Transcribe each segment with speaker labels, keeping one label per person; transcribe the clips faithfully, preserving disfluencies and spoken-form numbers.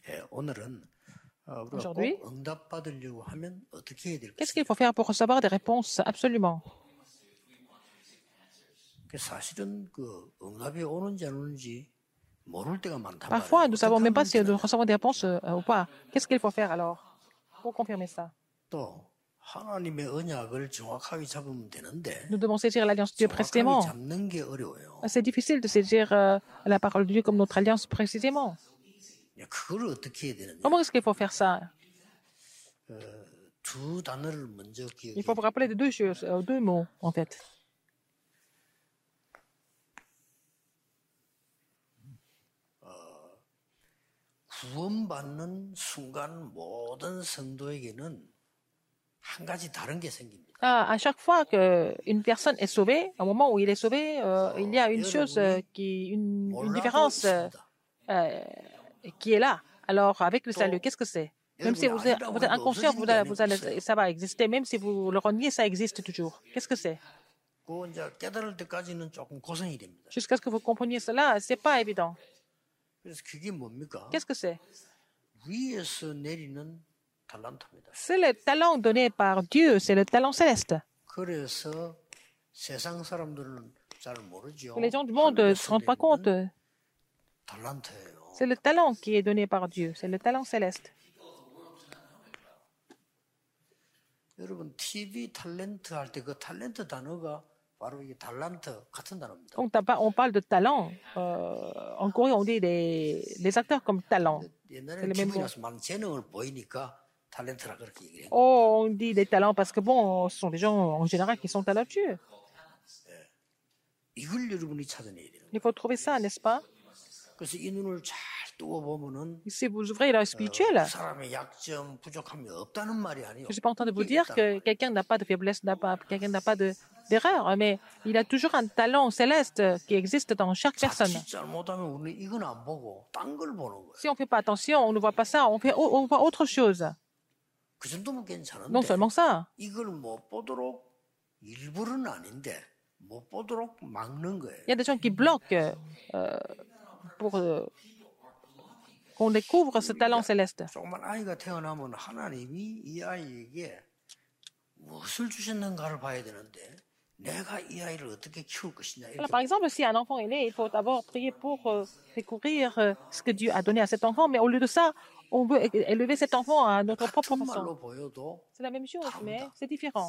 Speaker 1: Aujourd'hui, qu'est-ce qu'il faut faire pour recevoir des réponses absolument? Parfois, nous ne savons même pas si nous recevons des réponses euh, ou pas. Qu'est-ce qu'il faut faire alors pour confirmer ça? Nous devons saisir l'alliance de Dieu précisément. C'est difficile de saisir euh, la parole de Dieu comme notre alliance précisément. Comment est-ce qu'il faut faire ça? Il faut vous rappeler de deux choses, euh, deux mots en fait.
Speaker 2: 구원받는 순간 모든 성도에게는 한 가지 다른 게 생깁니다.
Speaker 1: Ah, à chaque fois qu'une personne est sauvée, au moment où il est sauvé, euh, il y a une chose euh, qui, une, une différence euh, euh, qui est là. Alors, avec le salut, qu'est-ce que c'est? Même si vous êtes, vous êtes inconscient, vous allez, vous allez, ça va exister. Même si vous le reniez, ça existe toujours. Qu'est-ce que c'est?
Speaker 2: 그거 이제 깨달을 때까지는 조금 고생이 됩니다.
Speaker 1: Jusqu'à ce que vous compreniez cela, c'est pas évident.
Speaker 2: 그래서 그게 뭡니까?
Speaker 1: Qu'est-ce que c'est?
Speaker 2: 위에서 내리는 달란트입니다.
Speaker 1: C'est le talent donné par Dieu, c'est le talent céleste.
Speaker 2: 그래서 세상 사람들은 잘 모르죠.
Speaker 1: Les gens du monde ne se rendent pas compte.
Speaker 2: 달란트예요.
Speaker 1: C'est le talent qui est donné par Dieu, c'est le talent céleste.
Speaker 2: 여러분 티비 탤런트 할 때 그 탤런트 단어가 바로 이 달란트 같은 단어입니다.
Speaker 1: On, on parle de talent. Euh, en Corée, on dit les, les acteurs comme talent.
Speaker 2: 옛날에 티비 나서 많은 재능을 보이니까 탤런트라 그렇게 얘기해요.
Speaker 1: Oh, on dit des talents parce que bon, ce sont des gens en général qui sont talentueux.
Speaker 2: 이걸 여러분이 찾아내야 돼요.
Speaker 1: Il faut trouver ça, n'est-ce pas?
Speaker 2: 그래서 이 눈을 잘 뜨고 보면은
Speaker 1: Si vous ouvrez l'œil spirituel,
Speaker 2: 그 사람의 약점, 부족함이 없다는 말이 아니에요.
Speaker 1: je suis pas en train de vous dire que quelqu'un n'a pas de faiblesse, n'a pas, quelqu'un n'a pas de d'erreur, mais il a toujours un talent céleste qui existe dans chaque personne. Si on ne fait pas attention, on ne voit pas ça, on, fait, on voit autre chose. Non seulement ça. Il y a des gens qui bloquent euh, pour euh, qu'on découvre ce talent céleste. Alors, par exemple, si un enfant est né, il faut d'abord prier pour euh, découvrir euh, ce que Dieu a donné à cet enfant, mais au lieu de ça, on veut élever cet enfant à notre propre façon. C'est la même chose, mais c'est différent.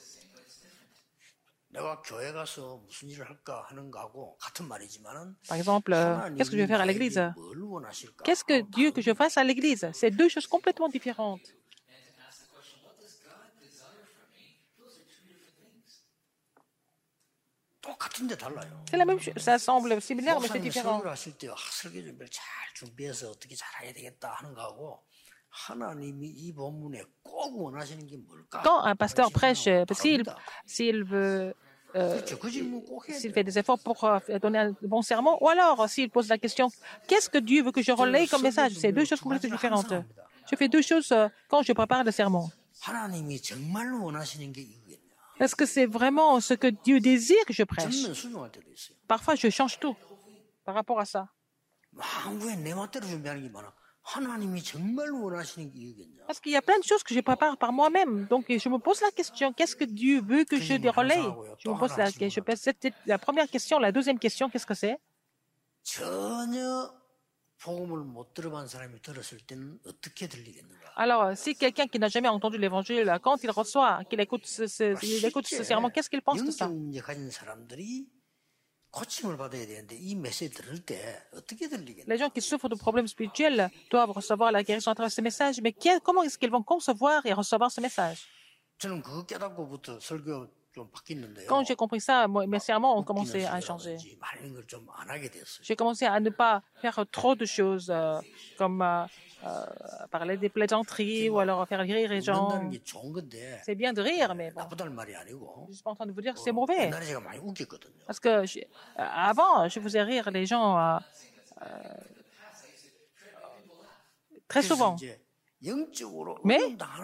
Speaker 1: Par exemple, euh, qu'est-ce que je vais faire à l'église? Qu'est-ce que Dieu que je fasse à l'église? C'est deux choses complètement différentes. C'est la même chose. Ça semble similaire, mais c'est différent. Quand un pasteur prêche, s'il, s'il veut, euh, s'il fait des efforts pour euh, donner un bon sermon, ou alors s'il pose la question, qu'est-ce que Dieu veut que je relaye comme message? C'est deux choses complètement différentes. Je fais deux choses euh, quand je prépare le sermon. Est-ce que c'est vraiment ce que Dieu désire que je prêche? Parfois, je change tout par rapport à ça. Parce qu'il y a plein de choses que je prépare par moi-même. Donc, je me pose la question, qu'est-ce que Dieu veut que je relaye? Je me pose la question. C'était la première question. La deuxième question, qu'est-ce que c'est? Alors, si quelqu'un qui n'a jamais entendu l'évangile, quand il reçoit, qu'il écoute ce, ce, il écoute ce serment, qu'est-ce qu'il pense de ça? Les gens qui souffrent de problèmes spirituels doivent recevoir la guérison à travers ce message, mais comment est-ce qu'ils vont concevoir et recevoir ce message? Quand j'ai compris ça, moi, mes serments ont commencé à changer. J'ai commencé à ne pas faire trop de choses, euh, comme euh, euh, parler des plaisanteries ou alors faire rire les gens. C'est bien de rire, mais bon. Je ne suis pas en train de vous dire que c'est mauvais. Parce que je, euh, avant, je faisais rire les gens euh, euh, très souvent. Mais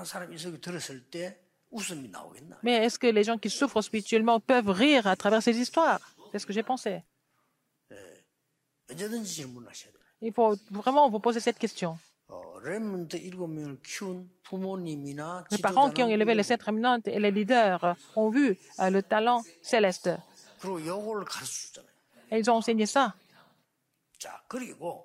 Speaker 1: Mais est-ce que les gens qui souffrent spirituellement peuvent rire à travers ces histoires? C'est ce que j'ai pensé. Il faut vraiment vous poser cette question. Les parents qui ont élevé les sept remnants et les leaders ont vu euh, le talent céleste. Et ils ont enseigné ça.
Speaker 2: 자, 그리고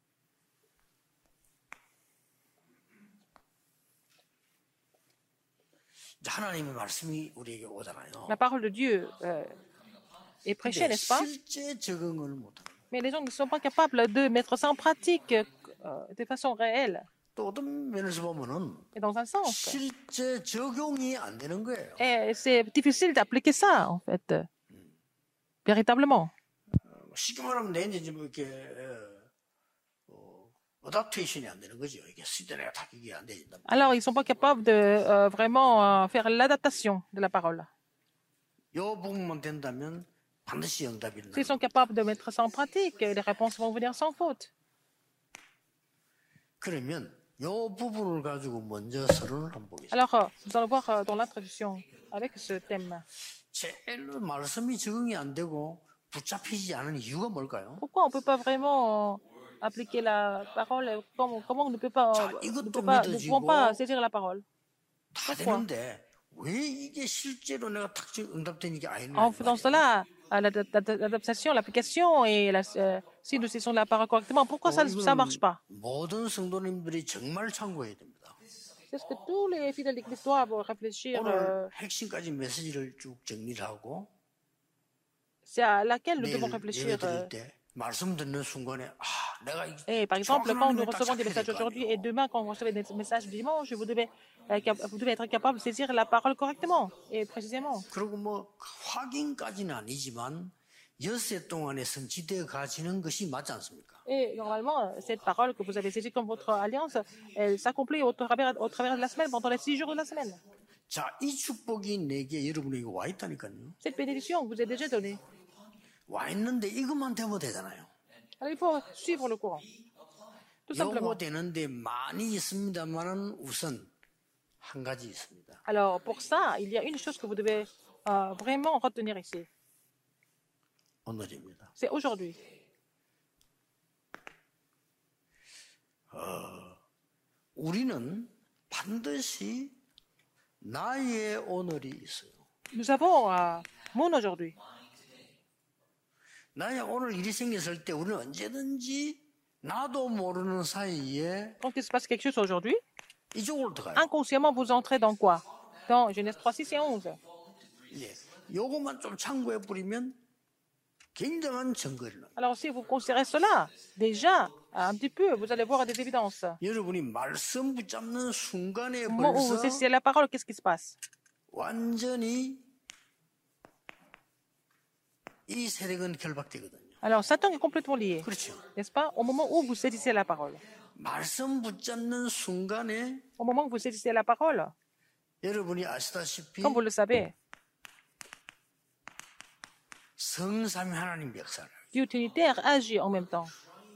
Speaker 2: 하나님의 말씀이 우리에게 오잖아요.
Speaker 1: La parole de Dieu euh, est prêchée, n'est-ce pas?
Speaker 2: 실제 적응을 못하는.
Speaker 1: Mais les gens ne sont pas capables de mettre ça en pratique euh, de façon réelle.
Speaker 2: 또 어떤 면에서 보면은
Speaker 1: Et dans un sens.
Speaker 2: 실제 적용이 안 되는 거예요.
Speaker 1: Et c'est difficile d'appliquer ça, en fait, véritablement.
Speaker 2: 쉽게 말하면 내 이제 뭐 이렇게 어답테이션이 안 되는 거죠. 이게 시대에 다 이게 안 된다.
Speaker 1: Alors, ils ne sont pas capables de euh, vraiment euh, faire l'adaptation de la parole.
Speaker 2: 이 부분만 된다면 반드시 응답이
Speaker 1: S'ils sont capables de mettre ça en pratique, les réponses vont venir sans faute.
Speaker 2: 그러면 이 부분을 가지고 먼저 서론을 한번 보겠습니다.
Speaker 1: Alors, euh, nous allons voir euh, dans l'introduction avec ce thème.
Speaker 2: 제일 말씀이 적응이 안 되고 붙잡히지 않은 이유가 뭘까요?
Speaker 1: Pourquoi on ne peut pas vraiment appliquer la parole? Comment, comment on ne peut pas,
Speaker 2: 자,
Speaker 1: ne
Speaker 2: 이것도
Speaker 1: peut pas, ne pouvons pas
Speaker 2: 믿어지고
Speaker 1: saisir la parole?
Speaker 2: 다
Speaker 1: Pourquoi?
Speaker 2: 되는데 왜 이게 실제로 내가 탁 응답되는 게 아니냐?
Speaker 1: En faisant cela, à l'ad- l'adaptation, l'application et la, euh, si nous saisissons la parole correctement, pourquoi ça ne marche pas?
Speaker 2: 모든 성도님들이 정말 참고해야 됩니다.
Speaker 1: C'est ce que tous les fidèles de Christ doivent réfléchir. euh,
Speaker 2: 오늘 핵심까지 메시지를 쭉 정리를 하고
Speaker 1: C'est à laquelle nous
Speaker 2: 내일
Speaker 1: devons réfléchir.
Speaker 2: 예배
Speaker 1: euh,
Speaker 2: 드릴 때 말씀 듣는 순간에 아, 내가 이
Speaker 1: Et par exemple,
Speaker 2: 정확한
Speaker 1: quand nous
Speaker 2: 하나님을 딱
Speaker 1: recevons des
Speaker 2: 잡혀야
Speaker 1: messages
Speaker 2: 될 거
Speaker 1: aujourd'hui
Speaker 2: 아니에요.
Speaker 1: et demain, quand vous recevez des messages dimanche, vous devez, euh, cap- vous devez être capable de saisir la parole correctement et précisément.
Speaker 2: 그리고 뭐 확인까지는 아니지만 엿새 동안에 성취되어 가지는 것이 맞지 않습니까?
Speaker 1: Et normalement, cette parole que vous avez saisie comme votre alliance, elle s'accomplit au travers, au travers de la semaine, pendant les six jours de la semaine.
Speaker 2: 자, 이 축복이 내게 여러분에게 와 있다니까요.
Speaker 1: Cette bénédiction vous est déjà donnée.
Speaker 2: 와 있는데 이것만 되면 되잖아요.
Speaker 1: Alors il faut suivre le courant. Tout simplement.
Speaker 2: 요거 되는데 많이 있습니다만은 우선 한 가지 있습니다.
Speaker 1: Alors pour ça, il y a une chose que vous devez euh, vraiment retenir ici.
Speaker 2: 오늘입니다.
Speaker 1: C'est aujourd'hui.
Speaker 2: 우리는 반드시 나의 오늘이 있어요.
Speaker 1: Nous avons euh, mon aujourd'hui.
Speaker 2: 나의 오늘 일이 생겼을 때 우리는 언제든지 나도 모르는 사이에
Speaker 1: Quand il se passe quelque chose aujourd'hui,
Speaker 2: 이쪽으로 들어가요.
Speaker 1: inconsciemment vous entrez dans quoi? Dans Genèse trois, six et onze.
Speaker 2: 예, 요것만 좀 참고해 버리면 굉장한 증거를 나요.
Speaker 1: Alors si vous considérez cela, déjà, un petit peu, vous allez voir des évidences.
Speaker 2: 여러분이 말씀 붙잡는 순간에
Speaker 1: Au moment où vous
Speaker 2: 벌써
Speaker 1: saisissez la parole, qu'est-ce qui se passe?
Speaker 2: 완전히 이 세력은 결박되거든요.
Speaker 1: Alors Satan est complètement lié,
Speaker 2: 그렇죠.
Speaker 1: n'est-ce pas? Au moment où vous saisissez la parole.
Speaker 2: 말씀 붙잡는 순간에
Speaker 1: Au moment où vous saisissez la parole,
Speaker 2: 여러분이 아시다시피
Speaker 1: comme vous le savez,
Speaker 2: 성삼위 하나님 역사를
Speaker 1: Dieu Trinitaire agit en même temps.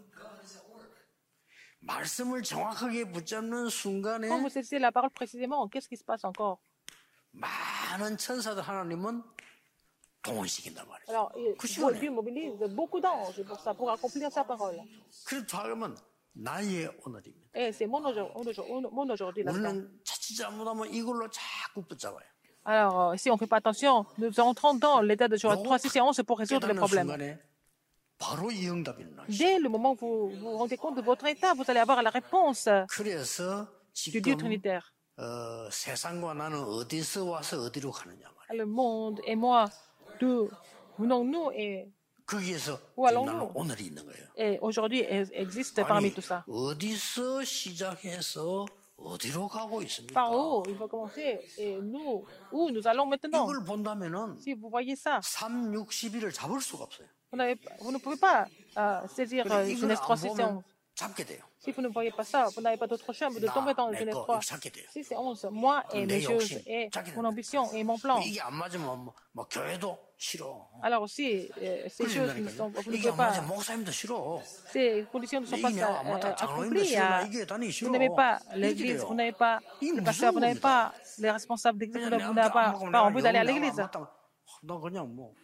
Speaker 2: 말씀을 정확하게 붙잡는 순간에
Speaker 1: Quand vous saisissez la parole précisément, qu'est-ce qui se passe encore?
Speaker 2: 많은 천사들 하나님은 동원시킨단 말이에요.
Speaker 1: Alors, il-
Speaker 2: 그 시간에
Speaker 1: Dieu mobilise beaucoup d'anges pour ça, pour accomplir sa parole.
Speaker 2: 그렇다 하면 나의 오늘입니다.
Speaker 1: Et c'est mon aujourd'hui, mon aujourd'hui là-dedans.
Speaker 2: 우리는 자칫 잘못하면 이걸로 자꾸 붙잡아요.
Speaker 1: Alors, euh, si on ne fait pas attention, nous entrons dans l'état de joie trois, six et onze pour résoudre les
Speaker 2: 깨닫는
Speaker 1: problèmes.
Speaker 2: 순간에 바로 이 응답이 일어나요.
Speaker 1: Dès le moment où vous vous vous rendez compte de votre état, vous allez avoir la réponse
Speaker 2: 그래서
Speaker 1: du Dieu
Speaker 2: 지금
Speaker 1: Trinitaire.
Speaker 2: 어, 세상과 나는 어디서 와서 어디로 가느냐 말이에요.
Speaker 1: Le monde et moi, d'où venons-nous et,
Speaker 2: 거기에서
Speaker 1: Où
Speaker 2: 지금
Speaker 1: allons-nous?
Speaker 2: 나는 오늘이 있는 거예요.
Speaker 1: et aujourd'hui e- existe parmi
Speaker 2: 아니,
Speaker 1: tout ça.
Speaker 2: 어디서 시작해서 어디로 가고 있습니까?
Speaker 1: Par où il faut commencer et nous, où nous allons maintenant?
Speaker 2: 이걸 본다면은
Speaker 1: Si vous voyez ça,
Speaker 2: 삼, 육, 십일을 잡을 수가 없어요.
Speaker 1: vous, n'avez pas- vous ne pouvez pas euh, saisir euh,
Speaker 2: 이걸
Speaker 1: Genèse trois,
Speaker 2: 안
Speaker 1: six et
Speaker 2: 보면
Speaker 1: onze.
Speaker 2: 잡게 돼요.
Speaker 1: Si vous ne voyez pas ça, vous n'avez pas d'autre choix que de
Speaker 2: 나,
Speaker 1: tomber dans
Speaker 2: 내
Speaker 1: Genèse
Speaker 2: 거
Speaker 1: trois,
Speaker 2: 이거 잡게 돼요.
Speaker 1: six et onze. Moi et
Speaker 2: 내
Speaker 1: mes choses
Speaker 2: 욕심
Speaker 1: et
Speaker 2: 잡게
Speaker 1: mon
Speaker 2: 된다.
Speaker 1: ambition et mon plan.
Speaker 2: 이게 안 맞으면 뭐, 뭐 교회도 싫어.
Speaker 1: Alors aussi, euh, ces choses ne
Speaker 2: 그러신다니까요.
Speaker 1: sont, vous ne
Speaker 2: 이게
Speaker 1: pouvez
Speaker 2: 안
Speaker 1: pas,
Speaker 2: 맞으면 목사님도 싫어.
Speaker 1: ces conditions ne sont pas
Speaker 2: 이게 안
Speaker 1: euh,
Speaker 2: 맞다. 장로님도
Speaker 1: accomplies.
Speaker 2: 싫어. 나
Speaker 1: euh,
Speaker 2: 이게 다니기
Speaker 1: Vous
Speaker 2: 싫어.
Speaker 1: n'aimez pas
Speaker 2: 이렇게
Speaker 1: l'église,
Speaker 2: 돼요.
Speaker 1: vous n'avez pas
Speaker 2: 이게
Speaker 1: le pasteur, vous n'avez
Speaker 2: 무서운
Speaker 1: pas
Speaker 2: 겁니다.
Speaker 1: les responsables d'église, vous
Speaker 2: 그냥
Speaker 1: n'avez vous
Speaker 2: 내가
Speaker 1: n'avez pas,
Speaker 2: 안 먹으면
Speaker 1: pas
Speaker 2: 내가
Speaker 1: envie d'aller à
Speaker 2: 영혼이
Speaker 1: l'église.
Speaker 2: 안 맞다. 나 그냥 뭐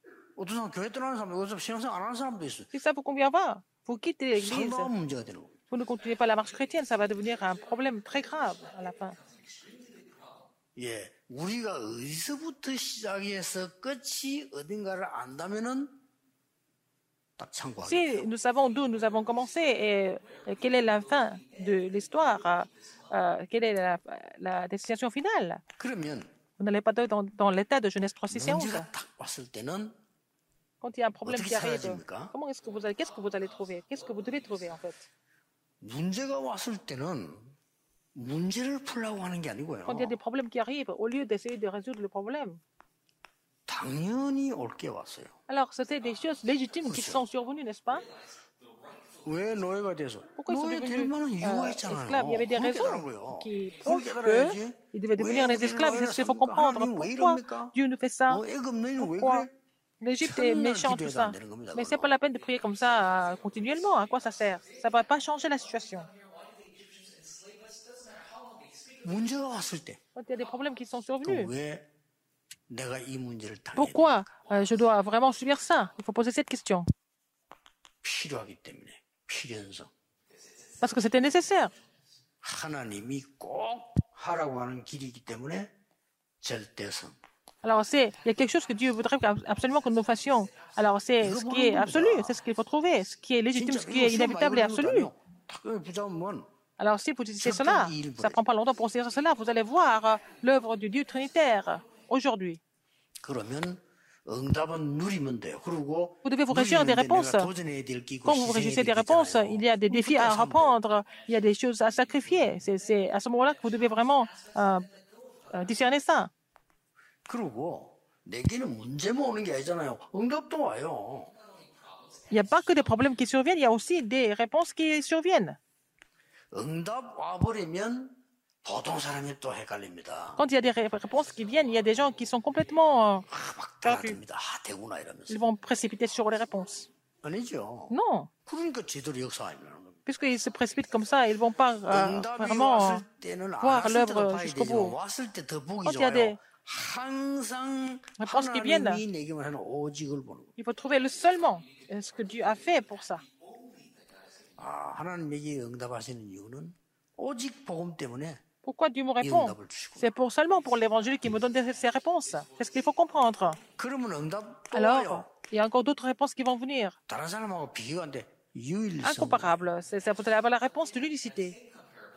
Speaker 2: 어떤 사람 교회 떠나는 사람, 어차피 신앙생활 안 하는 사람도 있어.
Speaker 1: Si ça vous convient pas, vous quittez l'église.
Speaker 2: 상당한 문제가 되는 겁니다.
Speaker 1: vous ne continuez pas la marche chrétienne, ça va devenir un problème très grave à la fin.
Speaker 2: 예, 우리가 어디서부터 시작해서 끝이 어딘가를 안다면은 딱 참고하겠죠.
Speaker 1: Si nous savons d'où nous avons commencé et, et quelle est la fin de l'histoire, euh, euh, quelle est la, la destination finale,
Speaker 2: 그러면
Speaker 1: vous n'allez pas dans, dans l'état de Genèse trois six et onze.
Speaker 2: 문제가 딱 왔을 때는
Speaker 1: Quand il y a un problème
Speaker 2: 어떻게
Speaker 1: qui arrive,
Speaker 2: 사라집니까?
Speaker 1: comment est-ce que vous allez, qu'est-ce que vous allez trouver? Qu'est-ce que vous devez trouver en fait?
Speaker 2: 문제가 왔을 때는 문제를 풀려고 하는 게 아니고요.
Speaker 1: Quand il y a des problèmes qui arrivent, au lieu d'essayer de résoudre le problème,
Speaker 2: 당연히 올 게 왔어요.
Speaker 1: alors c'était des choses légitimes qui sont survenues, n'est-ce pas?
Speaker 2: 왜 노예가 돼서?
Speaker 1: Pourquoi ils sont
Speaker 2: 노예 될
Speaker 1: devenus
Speaker 2: 만한 이유가
Speaker 1: euh,
Speaker 2: 있잖아요.
Speaker 1: esclaves? Il y avait des
Speaker 2: 그걸
Speaker 1: raisons
Speaker 2: 깨달아고요.
Speaker 1: qui
Speaker 2: 그걸
Speaker 1: prouvent
Speaker 2: 깨달아야지.
Speaker 1: qu'ils devaient devenir
Speaker 2: 왜
Speaker 1: des esclaves.
Speaker 2: 우리를
Speaker 1: C'est ce qu'il faut comprendre.
Speaker 2: 하나님 왜
Speaker 1: Pourquoi
Speaker 2: 이럽니까?
Speaker 1: Dieu nous fait ça?
Speaker 2: 어, 애굽 너희는 왜
Speaker 1: Pourquoi
Speaker 2: 그래?
Speaker 1: l'Égypte est méchant, tout ça. Mais c'est pas la peine de prier comme ça euh, continuellement. À quoi ça sert? Ça va pas changer la situation.
Speaker 2: 문제가 왔을 때,
Speaker 1: Quand il y a des problèmes qui sont
Speaker 2: 또
Speaker 1: survenus,
Speaker 2: 왜 내가 이 문제를 당해?
Speaker 1: pourquoi euh, je dois vraiment subir ça? Il faut poser cette question.
Speaker 2: 필요하기 때문에 필연성.
Speaker 1: Parce que c'était nécessaire.
Speaker 2: 하나님이 꼭 하라고 하는 길이기 때문에 절대성.
Speaker 1: Alors, c'est, il y a quelque chose que Dieu voudrait absolument que nous fassions. Alors, c'est ce qui est absolu, c'est ce qu'il faut trouver, ce qui est légitime, ce qui est inévitable et absolu. Alors, si vous utilisez cela, ça ne prend pas longtemps pour saisir cela, vous allez voir euh, l'œuvre du Dieu Trinitaire aujourd'hui. Vous devez vous réjouir des réponses. Quand vous vous réjouissez des réponses, il y a des défis à reprendre, il y a des choses à sacrifier. C'est, c'est à ce moment-là que vous devez vraiment euh, euh, discerner ça.
Speaker 2: 그리고 내게는 문제만 오는 게 아니잖아요. 응답도 와요.
Speaker 1: Il n'y a pas que des problèmes qui surviennent, il y a aussi des réponses qui surviennent.
Speaker 2: 응답 와버리면 보통 사람이 또 헷갈립니다.
Speaker 1: Quand il y a des ré- réponses qui viennent, il y a des gens qui sont complètement euh,
Speaker 2: 아, 막
Speaker 1: perdus.
Speaker 2: 달아듭니다. 아, 되구나 이러면서.
Speaker 1: Ils vont précipiter sur les réponses.
Speaker 2: 아니죠.
Speaker 1: Non,
Speaker 2: 그러니까 제대로 역사하면.
Speaker 1: puisqu'ils se précipitent comme ça, ils ne vont pas euh,
Speaker 2: 응답이
Speaker 1: vraiment
Speaker 2: 왔을 때는 안
Speaker 1: voir
Speaker 2: 왔을 때가
Speaker 1: l'œuvre
Speaker 2: 봐야
Speaker 1: jusqu'au
Speaker 2: 되지만
Speaker 1: bout.
Speaker 2: 왔을 때 더 보기
Speaker 1: Quand il y a
Speaker 2: 좋아요.
Speaker 1: des
Speaker 2: 항상
Speaker 1: réponses qui viennent,
Speaker 2: 하나님이 내게만 하는 오직을 보는 거예요.
Speaker 1: il faut trouver le seulement, euh, ce que Dieu a fait pour ça.
Speaker 2: 아, 하나님에게 응답하시는 이유는 오직 복음 때문에
Speaker 1: Pourquoi Dieu me répond? C'est pour seulement pour l'évangile qu'il me donne des- ces réponses. C'est ce qu'il faut comprendre.
Speaker 2: 그러면 응답 또
Speaker 1: Alors,
Speaker 2: 와요.
Speaker 1: il y a encore d'autres réponses qui vont venir.
Speaker 2: 다른 사람하고 비교가 안 돼. 유일성.
Speaker 1: Incomparable. C'est, c'est- vous allez avoir la réponse de l'unicité.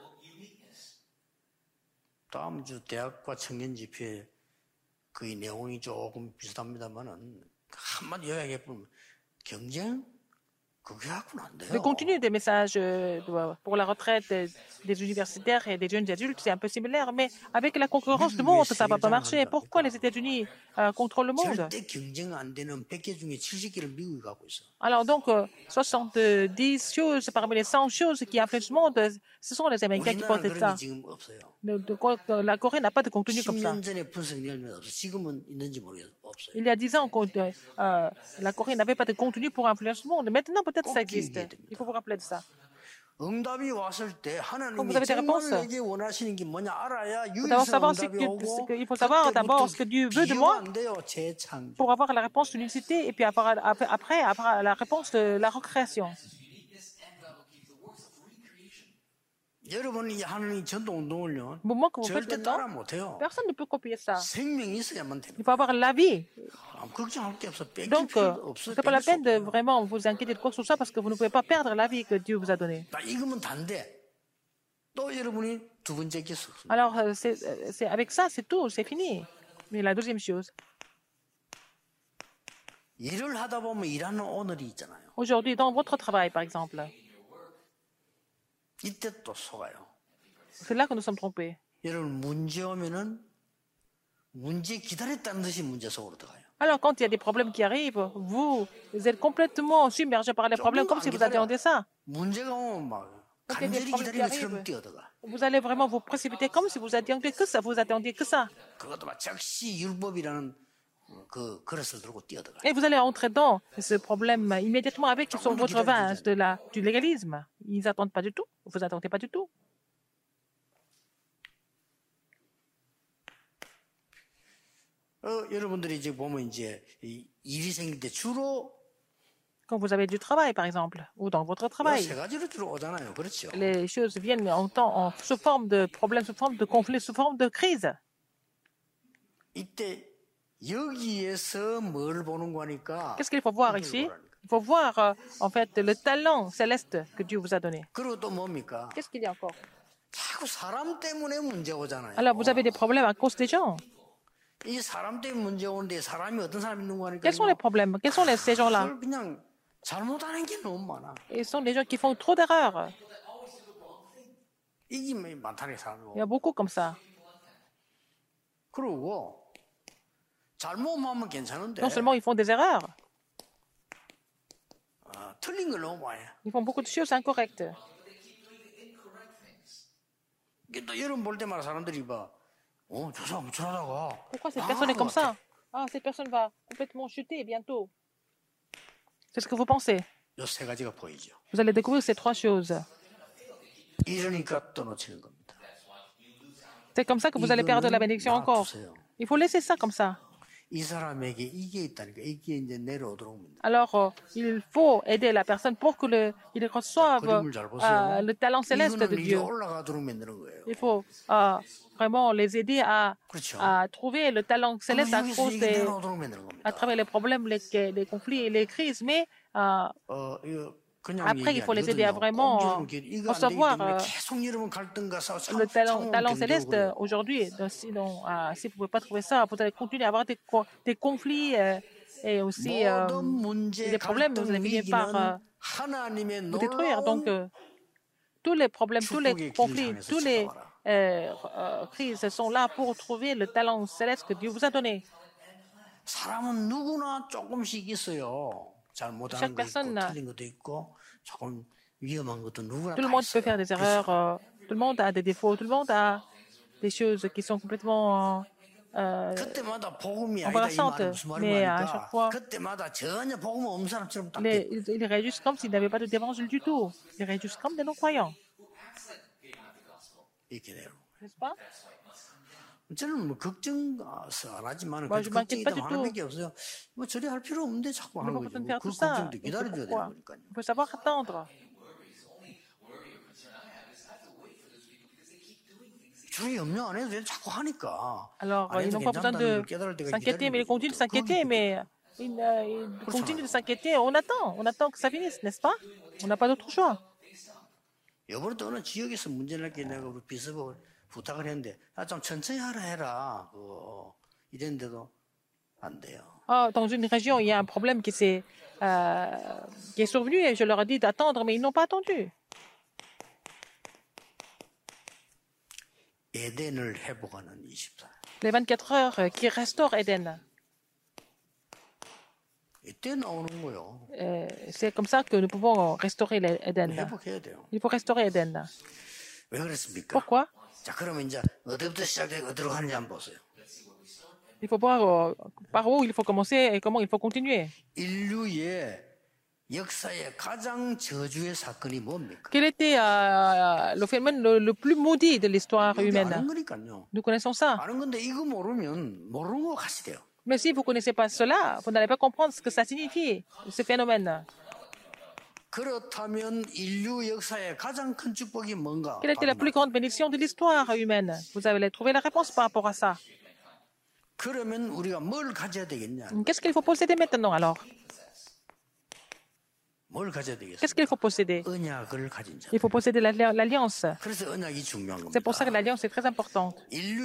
Speaker 2: 다음 주 대학과 청년 집회 그 내용이 조금 비슷합니다만은 한마디 요약해 보면 경쟁 그게 하고는 안 돼요.
Speaker 1: Le contenu des messages euh, de- pour la retraite des, des universitaires et des jeunes adultes, c'est un peu similaire, mais avec la concurrence du monde, ça ne va pas marcher. Pourquoi les États-Unis euh, contrôlent le monde?
Speaker 2: 절대 경쟁 안 되는 백 개 중에 칠십 개를 미국이 갖고 있어.
Speaker 1: Alors donc, euh, soixante-dix choses parmi les cent choses qui influencent le monde, ce sont les Américains qui
Speaker 2: 우리나라는
Speaker 1: possèdent
Speaker 2: 그런
Speaker 1: ça.
Speaker 2: 게 지금 없어요.
Speaker 1: De- de- la Corée n'a pas de contenu comme ça.
Speaker 2: 십 년 전에 분석 열면 없어. 지금은 있는지 모르겠어. 없어요.
Speaker 1: Il y a dix ans, quand, euh, euh, la Corée n'avait pas de contenu pour influencer le monde. Maintenant, peut-être ça existe. Il faut vous rappeler de ça.
Speaker 2: 응답이 왔을 때 하나님이
Speaker 1: vous avez des
Speaker 2: 정말
Speaker 1: réponses,
Speaker 2: 내게 원하시는 게 뭐냐 알아야
Speaker 1: Faut d'abord
Speaker 2: 유일성
Speaker 1: savoir ce
Speaker 2: 응답이
Speaker 1: que,
Speaker 2: 오고
Speaker 1: ce que- il faut savoir d'abord ce que Dieu veut de
Speaker 2: 비교가
Speaker 1: moi
Speaker 2: 안 돼요. 재창조.
Speaker 1: pour avoir la réponse de l'unicité et puis avoir, après, après avoir la réponse de la recréation.
Speaker 2: 여러분이 하나님 전도 운동을요.
Speaker 1: Au moment que vous faites
Speaker 2: 절대 따라
Speaker 1: maintenant,
Speaker 2: 못해요.
Speaker 1: personne ne peut copier ça.
Speaker 2: 생명이 있어야만 됩니다.
Speaker 1: Il faut avoir la vie.
Speaker 2: 아무 걱정할 게 없어. 뺏길
Speaker 1: Donc, euh,
Speaker 2: 필요도 없어.
Speaker 1: c'est pas la
Speaker 2: 뺏길 수
Speaker 1: peine de
Speaker 2: 없어요.
Speaker 1: vraiment vous inquiéter de quoi que ce soit parce que vous ne pouvez pas perdre la vie que Dieu vous a donnée.
Speaker 2: 나 익으면 단데 또 여러분이 두 번째 게 없습니다.
Speaker 1: Alors, euh, c'est, euh, c'est, avec ça, c'est tout, c'est fini. Mais la deuxième chose,
Speaker 2: 일을 하다 보면 일하는 오늘이 있잖아요.
Speaker 1: aujourd'hui, dans votre travail, par exemple,
Speaker 2: 이때 또 속아요.
Speaker 1: c'est là que nous sommes trompés.
Speaker 2: 여러분 문제 오면은 문제 기다렸다는 듯이 문제 속으로 들어가요.
Speaker 1: Alors, quand il y a des problèmes qui arrivent, vous, vous êtes complètement submergé par les problèmes comme si vous attendiez ça.
Speaker 2: 문제가 오면 막
Speaker 1: Quand il y a des
Speaker 2: 간절히
Speaker 1: problèmes qui
Speaker 2: 기다린 것처럼
Speaker 1: arrivent,
Speaker 2: 뛰어들어가.
Speaker 1: vous allez vraiment vous précipiter comme si vous attendiez que ça, vous attendiez que ça.
Speaker 2: 그것도 막 즉시 율법이라는 그 그릇을 들고 뛰어들어가.
Speaker 1: Et vous allez entrer dans ce problème immédiatement avec sur votre vase de la, du légalisme. Ils n'attendent pas du tout. Vous n'attendez pas du tout.
Speaker 2: 어, 여러분들이 이제 보면 이제 이 일이 생길 때 주로
Speaker 1: Quand vous avez du travail, par exemple, ou dans votre travail, les choses viennent en temps, en, sous forme de problèmes, sous forme de conflits, sous forme de crise. Qu'est-ce qu'il faut voir ici? Il faut voir, euh, en fait, le talent céleste que Dieu vous a donné. Qu'est-ce qu'il y a encore? Alors, vous avez des problèmes à cause des gens. Quels sont les problèmes? Quels sont les, ces gens-là? Ils sont des gens qui font trop d'erreurs. Il y a beaucoup comme ça. Non seulement ils font des erreurs, ils font beaucoup de choses incorrectes. Pourquoi cette personne est comme ça? Ah, cette personne va complètement chuter bientôt. C'est ce que vous pensez. Vous allez découvrir ces trois choses. C'est comme ça que vous allez perdre la bénédiction encore. Il faut laisser ça comme ça. Alors, euh, il faut aider la personne pour qu'il reçoive euh, le talent céleste de Dieu. Il faut euh, vraiment les aider à, à trouver le talent céleste à, cause des, à travers les problèmes, les, les conflits et les crises. Mais euh, après, il faut les aider à vraiment recevoir euh, le talent, talent céleste aujourd'hui. Sinon, euh, si vous ne pouvez pas trouver ça, vous allez continuer à avoir des, des conflits euh, et aussi euh, des problèmes. Vous allez finir par euh, vous détruire. Donc, euh, tous les problèmes, tous les conflits, tous les euh, euh, crises sont là pour trouver le talent céleste que Dieu vous a donné. Chaque personne, tout le monde peut faire des erreurs, euh, tout le monde a des défauts, tout le monde a des choses qui sont complètement euh, embarrassantes. Mais à chaque fois, les, ils, ils réagissent comme s'ils n'avaient pas de d'évangile du tout. Ils réagissent comme des non-croyants. N'est-ce pas? Moi, je ne m'inquiète pas du tout. Il n'y a pas besoin de faire tout ça. Il faut savoir attendre. Alors, ils n'ont pas besoin de s'inquiéter, mais ils continuent de s'inquiéter, mais ils, euh, ils continuent de s'inquiéter. On attend, on attend que ça finisse, n'est-ce pas? On n'a pas d'autre choix. Oh, dans une région, il y a un problème qui, est, euh, qui est survenu et je leur ai dit d'attendre, mais ils n'ont pas attendu. Les vingt-quatre heures qui restaurent Éden. Euh, c'est comme ça que nous pouvons restaurer Éden. Il faut restaurer Éden. Pourquoi? Il faut voir euh, par où il faut commencer et comment il faut continuer. Quel était euh, le phénomène le, le plus maudit de l'histoire humaine? Nous connaissons ça. Mais si vous ne connaissez pas cela, vous n'allez pas comprendre ce que ça signifie, ce phénomène. Quelle était la plus grande bénédiction de l'histoire humaine? Vous allez trouver la réponse par rapport à ça. Qu'est-ce qu'il faut posséder maintenant alors? Qu'est-ce qu'il faut posséder? Il faut posséder l'alliance. C'est pour ça que l'alliance est très importante.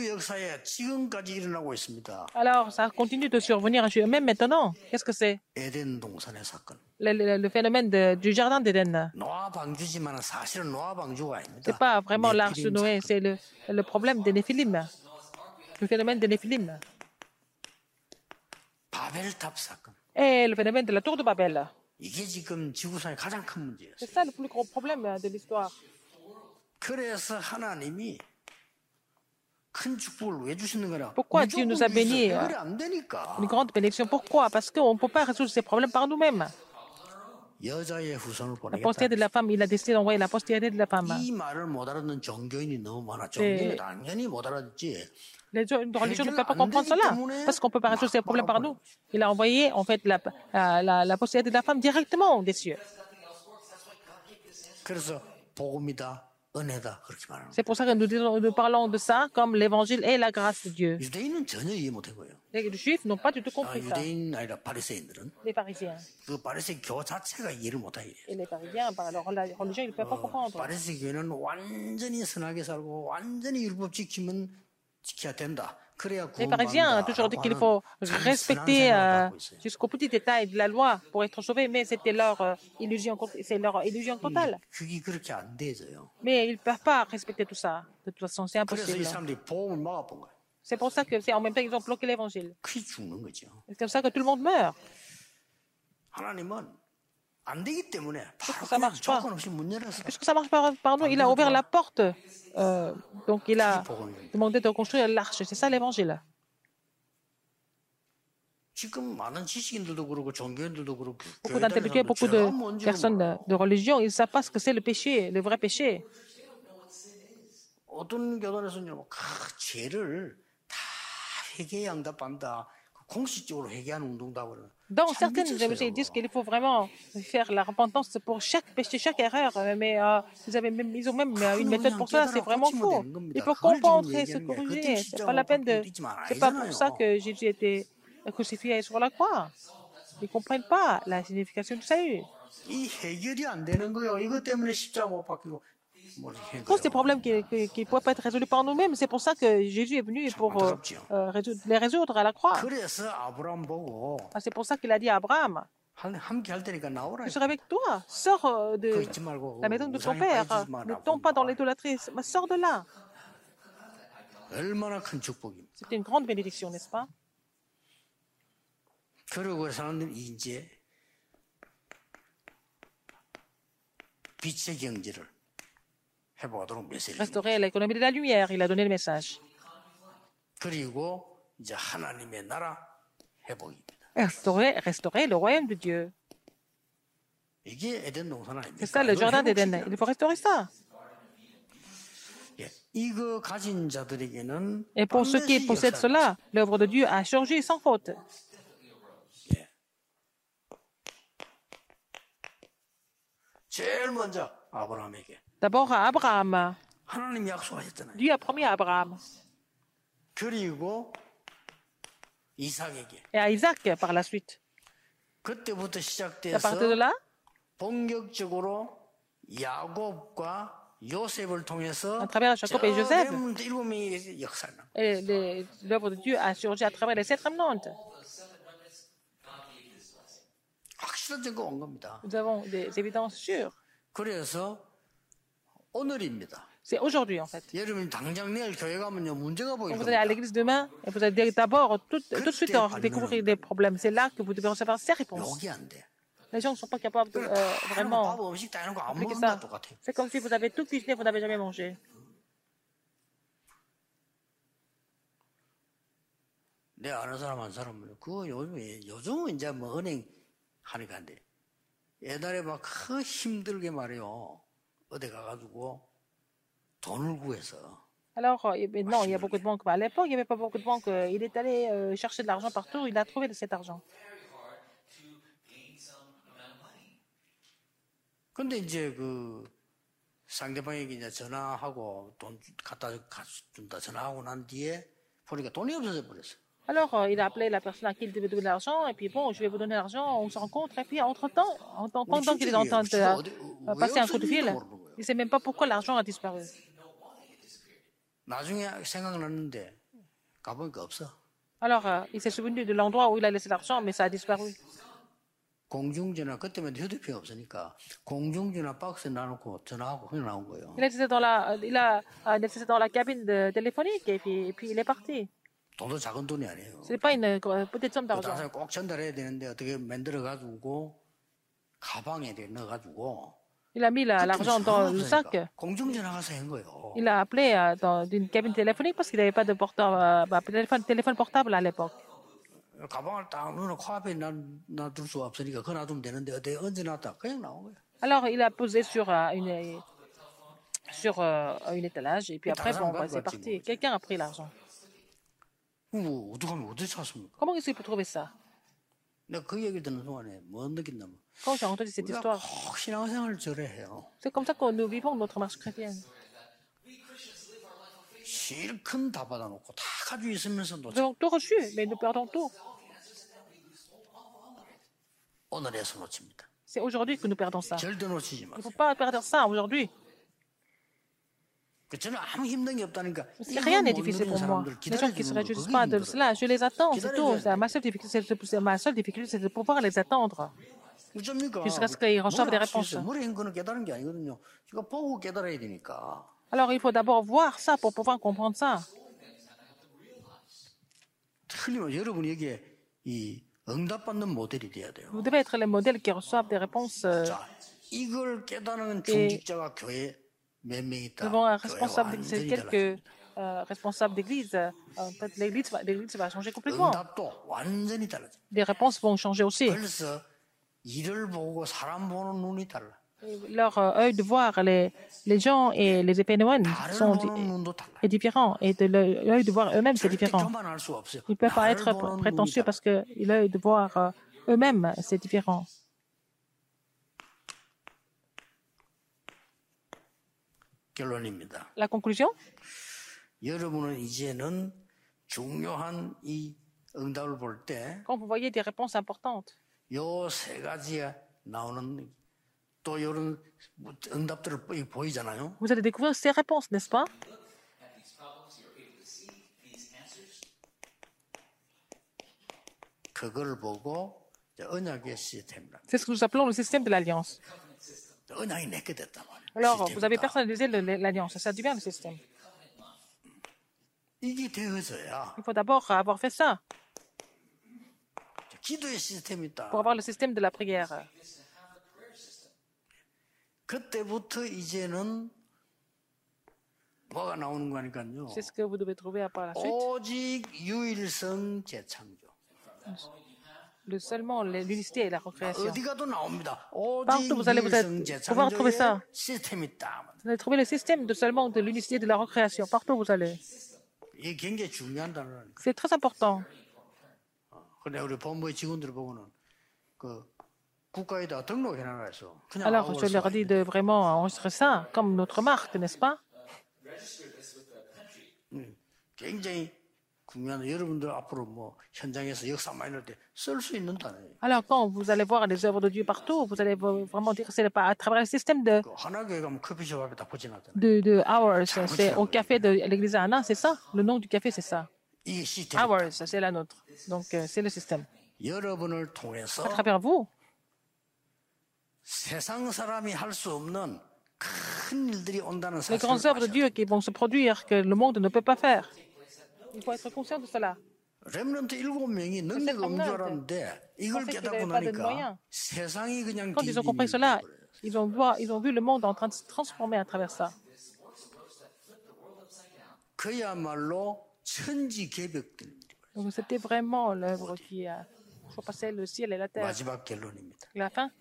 Speaker 1: Alors, ça continue de survenir même maintenant. Qu'est-ce que c'est? Le, le, le phénomène de, du jardin d'Éden. Ce n'est pas vraiment l'arche de Noé, c'est le, le problème des Néphilim. Le phénomène des Néphilim. Et le phénomène de la tour de Babel. C'est ça le plus gros problème de l'histoire. Pourquoi Dieu nous a bénis une grande bénédiction? Pourquoi? Parce qu'on ne peut pas résoudre ces problèmes par nous-mêmes.
Speaker 2: 여자의 후손을
Speaker 1: La postérité de la femme, il a décidé d'envoyer la postérité de la femme.
Speaker 2: 이 말을 못 알아듣는 종교인이 너무 많아. 종교인이 당연히 못 알아듣지.
Speaker 1: Les religions ne peuvent pas comprendre cela, parce qu'on peut pas résoudre ces problèmes par nous. Il a envoyé, en fait, la, la, la postérité de la femme directement des cieux.
Speaker 2: 그래서 복음이다, 은혜다 그렇게 말하는.
Speaker 1: C'est pour ça que nous, disons, nous parlons de ça comme l'évangile et la grâce de Dieu.
Speaker 2: 유대인은 전혀 이해 못 했고요.
Speaker 1: Les juifs n'ont pas du tout compris ça.
Speaker 2: 유대인 아니라 바리새인들은
Speaker 1: Les pharisiens.
Speaker 2: 그 바리새 교 자체가 이해를 못 하게.
Speaker 1: Et les pharisiens, par leur religion, ils ne peuvent pas comprendre.
Speaker 2: 바리새 교회는 완전히 선하게 살고 완전히 율법 지키면 지켜야 된다.
Speaker 1: Les Parisiens ont toujours dit qu'il faut respecter euh, jusqu'au petit détail de la loi pour être sauvé, mais c'était leur euh, illusion, c'est leur illusion totale. Mais ils ne peuvent pas respecter tout ça. De toute façon, c'est impossible. C'est pour ça que c'est en même temps qu'ils ont bloqué l'évangile. C'est comme ça que tout le monde meurt. Puisque ça marche pas. Puisque ça marche pas par nous, il a ouvert la porte. Euh, donc il a demandé de construire l'arche. C'est ça l'évangile. Beaucoup d'intellectuels, beaucoup de personnes de, de religion, ils ne savent pas ce que c'est le péché, le vrai péché. Dans certaines religions, ils disent qu'il faut vraiment faire la repentance pour chaque péché, chaque erreur, mais euh, ils, avaient même, ils ont même une méthode pour ça, c'est vraiment faux. Il faut comprendre et se corriger. C'est pas la peine de. C'est pas pour ça que Jésus était crucifié sur la croix. Ils ne comprennent pas la signification du salut. Tous ces problèmes qui ne peuvent pas être résolus par nous-mêmes, c'est pour ça que Jésus est venu pour euh, euh, résoudre, les résoudre à la croix. Ah, c'est pour ça qu'il a dit à Abraham, je serai avec toi, sors de la maison de ton père, ne tombe pas dans l'idolâtrie, sors de là. C'était une grande bénédiction, n'est-ce pas? Restaurer l'économie de la lumière, il a donné le message. Restaurer, restaurer le royaume de Dieu. C'est ça le jardin d'Éden. Il faut restaurer ça. Et pour ceux qui possèdent cela, l'œuvre de Dieu a changé sans faute. D'abord à Abraham. Dieu a promis à Abraham. Et à Isaac par la suite. À partir de là, à travers Jacob et Joseph, et l'œuvre de Dieu a surgi à travers les sept remnantes. Nous avons des évidences sûres. C'est aujourd'hui en fait. Quand vous allez à l'église demain, et vous allez d'abord tout, tout de suite découvrir des problèmes. C'est là que vous devez recevoir ces réponses. Les gens ne sont pas capables de euh, vraiment appliquer ça. C'est comme si vous avez tout cuisiné et vous n'avez jamais mangé.
Speaker 2: 옛날에 막 그 힘들게 말이요. 어디 가가지고 돈을 구해서.
Speaker 1: Alors, maintenant, il y a beaucoup de banques. À l'époque, il n'y avait pas beaucoup de banques. Il est allé euh, chercher de l'argent partout. Il a trouvé de cet argent.
Speaker 2: 근데 이제 그 상대방에게 이제 전화하고 돈 갖다 준다 전화하고 난 뒤에 보니까 돈이 없어져 버렸어.
Speaker 1: Alors, euh, il a appelé la personne à qui il devait donner l'argent, et puis bon, je vais vous donner l'argent, on se rencontre, et puis entre-temps, pendant qu'il est en train de euh, passer un coup de fil, il ne sait même pas pourquoi l'argent a disparu. Alors, euh, il s'est souvenu de l'endroit où il a laissé l'argent, mais ça a disparu.
Speaker 2: 공중전화 그때만 휴대폰이 없으니까 공중전화 박스에 놔놓고 전화하고 그냥 나온 거예요.
Speaker 1: Il a laissé dans la, il a laissé dans la cabine de téléphonique, et puis, et puis il est parti.
Speaker 2: 돈도 작은 돈이 아니에요.
Speaker 1: C'est pas une petite somme d'argent.
Speaker 2: 나중에 꼭 전달해야 되는데 어떻게 만들어 가지고 가방에 넣어가지고.
Speaker 1: Il a mis l'argent dans le sac.
Speaker 2: 공중전화 가서 한 거예요.
Speaker 1: Il a appelé euh, dans une cabine téléphonique parce qu'il n'avait pas de portable, euh, bah, téléphone, téléphone portable à l'époque. Alors, il a posé sur euh, une, sur euh, une étalage et puis après, bon, bah, c'est parti. Quelqu'un a pris l'argent. Comment est-ce qu'il peut trouver ça? Quand j'ai entendu cette histoire, c'est comme ça que nous vivons notre marche chrétienne. Nous avons tout reçu, mais nous perdons tout. C'est aujourd'hui que nous perdons ça. Il ne faut pas perdre ça aujourd'hui. Rien n'est difficile pour moi. Les gens qui ne se réjouissent pas de cela, je les attends, c'est tout. Ma seule difficulté, ma seule difficulté, c'est de pouvoir les attendre jusqu'à ce qu'ils reçoivent des réponses. Alors, il faut d'abord voir ça pour pouvoir comprendre ça. Vous devez être les modèles qui reçouvent des réponses. Euh, et nous avons un responsable d'église, quelques euh, responsables d'église. Euh, peut-être l'église va, l'église va changer complètement. Les réponses vont changer aussi. Leur euh, œil de voir les, les gens et les éphénomènes sont est différent. Et de l'œil de voir eux-mêmes, c'est différent. Ils ne peuvent pas être prétentieux parce que l'œil de voir euh, eux-mêmes, c'est différent. La conclusion? Quand vous voyez des réponses importantes, vous allez découvrir ces réponses, n'est-ce pas? C'est ce que nous appelons le système de l'alliance. Alors, vous avez personnalisé l'alliance, ça devient le système. Il faut d'abord avoir fait ça pour avoir le système de la prière. C'est ce que vous devez trouver par la suite. Le seulement l'unicité et la recréation. Partout, vous allez vous être, pouvoir trouver ça. Vous allez trouver le système de seulement de l'unicité et de la recréation. Partout, vous allez. C'est très important. Alors, je leur dis de vraiment enregistrer ça comme notre marque, n'est-ce pas? Alors, quand vous allez voir les œuvres de Dieu partout, vous allez vraiment dire que c'est à travers le système de, de, de Hours, c'est au café de l'église Anna, c'est ça? Le nom du café, c'est ça. Hours, c'est la nôtre. Donc, c'est le système. À travers vous, les grandes œuvres de Dieu qui vont se produire, que le monde ne peut pas faire. Il faut être conscient de cela. Quand ils ont compris cela, ils ont, vu, ils ont vu le monde en train de se transformer à travers ça. Donc, c'était vraiment l'œuvre qui a passé le ciel et la terre. La fin.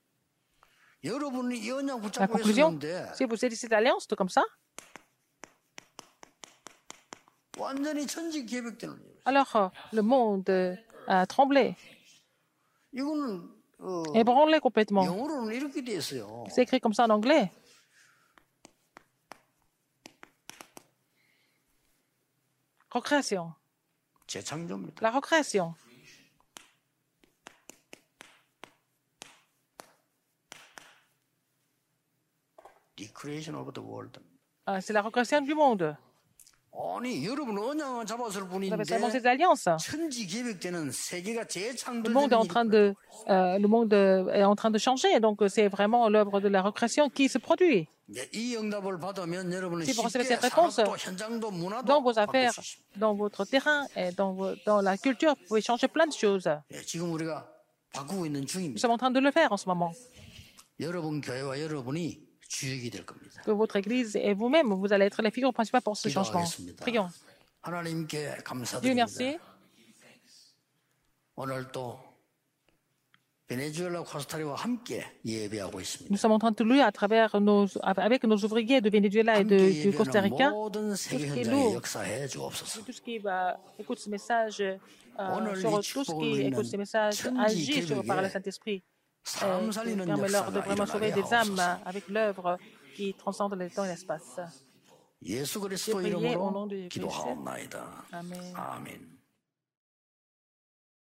Speaker 1: La conclusion, si vous saisissez cette alliance, tout comme ça, alors le monde a tremblé, ébranlé complètement. C'est écrit comme ça en anglais. Recréation. La recréation. Ah, c'est la recréation du monde. Vous avez seulement ces alliances. Le monde est en train de, euh, le monde est en train de changer. Donc, c'est vraiment l'œuvre de la recréation qui se produit. Si vous recevez cette réponse, dans vos affaires, dans votre terrain et dans, vos, dans la culture, vous pouvez changer plein de choses. Nous sommes en train de le faire en ce moment. Que votre Église et vous-même, vous allez être les figures principales pour ce changement. Prions. Dieu merci Nous sommes en train de louer à travers nos, avec nos ouvriers de Venezuela et de, du Costa Rica. Tout ce qui loue, tout ce qui va, écoute ce message, euh, sur tout ce qui écoute ce message, agit sur, par le Saint-Esprit. Permet-leur de vraiment sauver des âmes avec l'œuvre qui transcende le temps et l'espace.
Speaker 2: 예수 그리스도 이름으로 기도하옵나이다. 아멘.